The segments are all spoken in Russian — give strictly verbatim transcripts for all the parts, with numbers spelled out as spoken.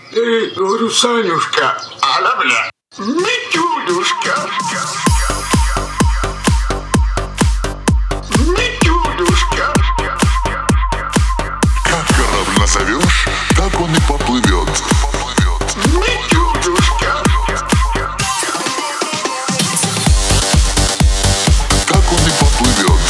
Эй, Русанюшка, ала, бля, Митюлюшка, Митюлюшка. Как корабль назовешь, так он и поплывет. Митюлюшка. Так он и поплывет.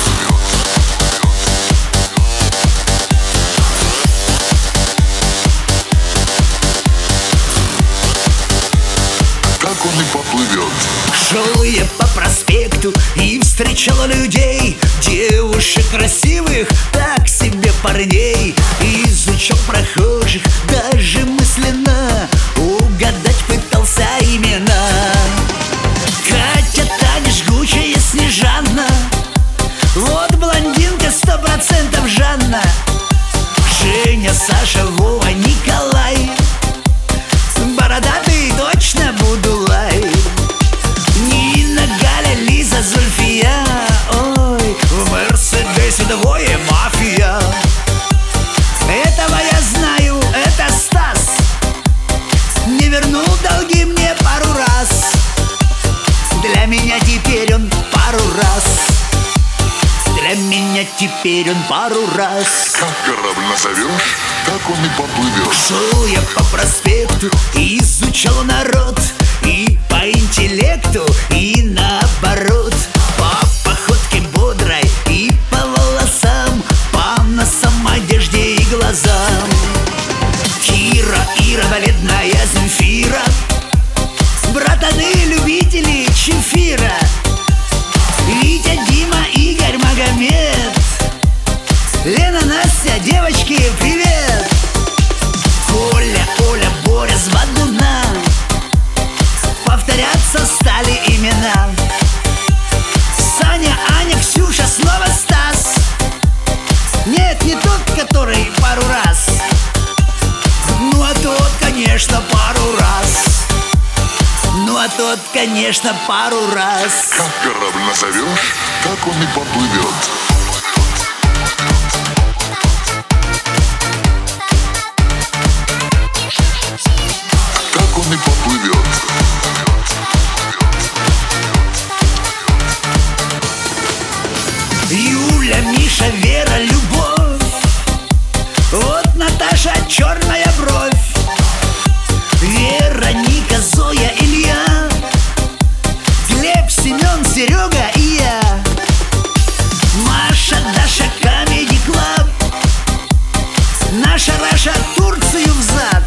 Так он и поплывет. Шел я по проспекту и встречал людей, девушек красивых, так себе парней. Изучал прохожих, даже мысленно угадать пытался имена. Катя, Таня, жгучая Снежана, вот блондинка сто процентов Жанна. Женя, Саша, Вова, Николай, бородатый точно Будулай. Нина, Галя, Лиза, Зульфия, ой, в Мерседесе двое мафия. Этого я знаю, это Стас, не вернул долги мне пару раз. Для меня теперь он пару раз. Для меня теперь он пару раз. Как корабль назовешь, так он и поплывет. Шел я по проспекту и изучал народ, и по интеллекту, и наоборот. По походке бодрой и по волосам, по носам, одежде и глазам. Кира, Ира, бледная Земфира, братаны, любители чефира. Витя, Дима, Игорь, Магомед, Лена, Настя, девочки, привет. Коля, Оля, Боря с Бадуна, повторяться стали имена. Саня, Аня, Ксюша, снова Стас. Нет, не тот, который пару раз. Ну а тот, конечно, пару раз. Ну а тот, конечно, пару раз. Как корабль назовешь, так он и поплывет. Так он и поплывет. Юля, Миша, Вера, Любовь, вот Наташа, черная бровь. Вероника, Зоя, Илья, Глеб, Семен, Серега и я. Маша, Даша, Comedy Club, наша Раша, Турцию взад.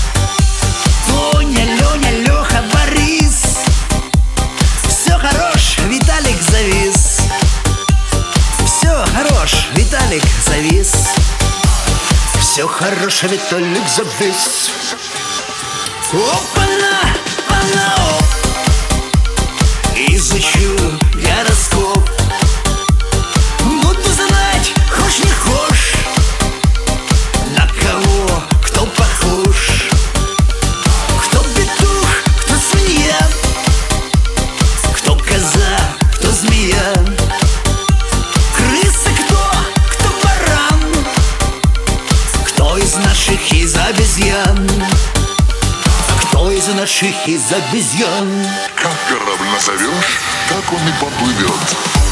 Тоня, Леня, Леха, Борис, все хорош, Виталик завис. Все хорош, Виталик завис. Все хорош, Виталик завис. Опа-на, опа-на, оп. Изучу гороскоп, буду знать, хошь не хошь, на кого кто похож. Кто петух, кто свинья, кто коза, кто змея. Крыса кто, кто баран, кто из наших из обезьян. Кто из наших из обезьян. Как корабль назовешь, так он и поплывет.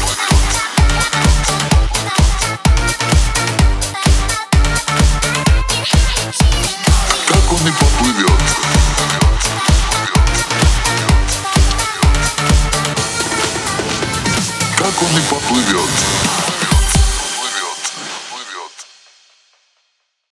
Так он и поплывет. Так он и поплывет.